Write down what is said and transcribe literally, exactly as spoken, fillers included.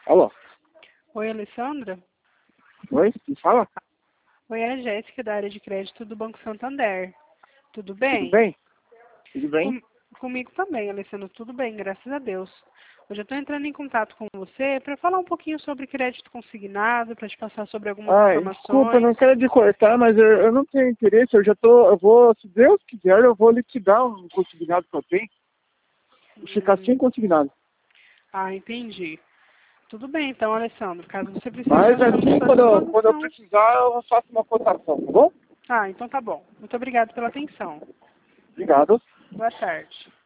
Alô? Oi, Alessandra. Oi? Quem fala? Oi, é a Jéssica da área de crédito do Banco Santander. Tudo Tudo bem? bem? Tudo bem? Com- comigo também, Alessandra. Tudo bem, graças a Deus. Hoje eu estou entrando em contato com você para falar um pouquinho sobre crédito consignado, para te passar sobre algumas Ai, desculpa, eu informações. não quero te cortar, mas eu, eu não tenho interesse, eu já tô, eu vou, se Deus quiser, eu vou liquidar um consignado que eu tenho. Vou ficar sem Hum, consignado. ah, entendi. Tudo bem, então, Alessandro. Caso você precise, Mas nós estamos assim, à quando eu, quando eu disposição. precisar, eu faço uma cotação, tá bom? Ah, então tá bom. Muito obrigada pela atenção. Obrigado. Boa tarde.